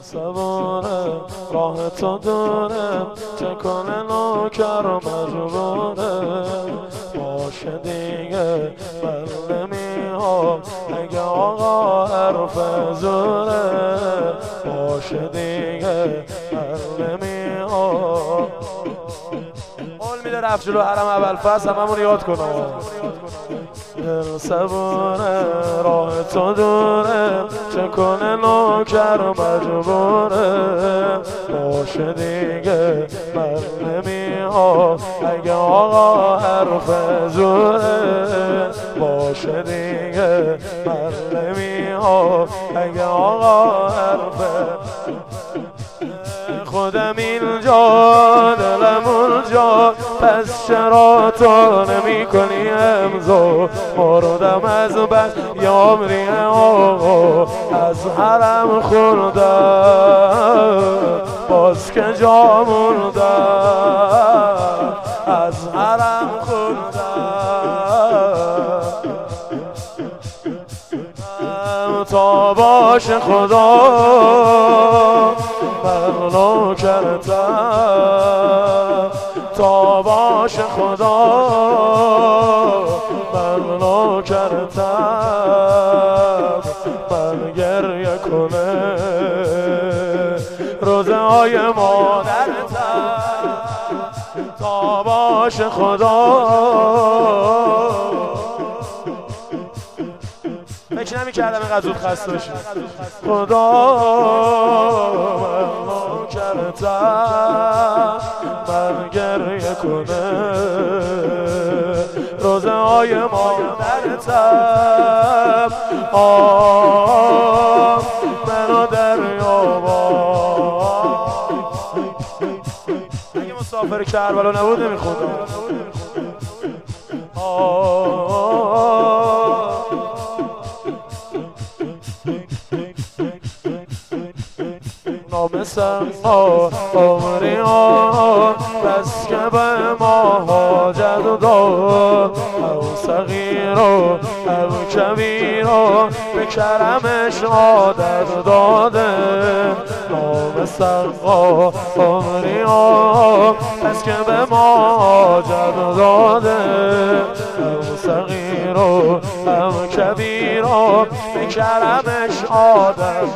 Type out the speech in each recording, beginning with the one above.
صبوره راه تو دوره، چه کنه نوکر مجبوره. باشه دیگه من نمیام اگه آقا حرف زوره. باشه دیگه من نمیام. قول میده رفت جلو حرم اول فصل هممون یاد کنم. دل صبوره راه تو دوره، چه کنه نوکر مجبوره. باشه دیگه من نمیام اگه آقا حرف زوره. باشه دیگه من نمیام اگه آقا حرف. خودم اینجا دلم اونجا، پس چرا تو نمی کنی امضا؟ مردم از بس یامری آقا، از حرم خوردم باز که جا موندم. از حرم خوردم تا باش خدا من نوکرتم. تا باش خدا من نوکرتم. من گریه کنه روزه های مادرتم. تا باش خدا. فکر نمی‌کردم اینقدر زود خسته بشی. خدا من نوکرتم. من گریه کنه روزه های مادرتم. منو دریابا. اگه مسافر کربلا نبود نمیخوندم. نام سنها عمریان، بس که به ما حاجت داد. او صغیر و او کبیر و به کرمش عادت داده. نام سنها عمریان، بس که به ما حاجت داده. او صغیر و او کبیر و به کرمش عادت.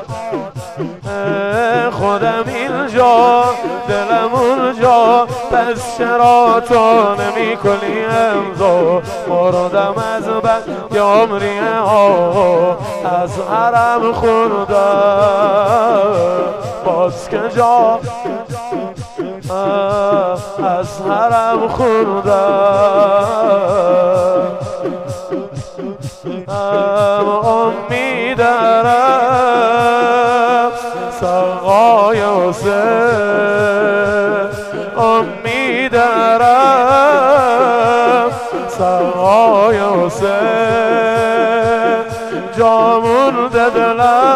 خودم اینجا دلم اونجا، پس چرا تو نمی کنی امضا؟ مردم از بس یامری آقا، از حرم خوردم باز که جا. از حرم خوردم امید دارم سقای حسین. امید دارم سقای حسین. جا مونده دلم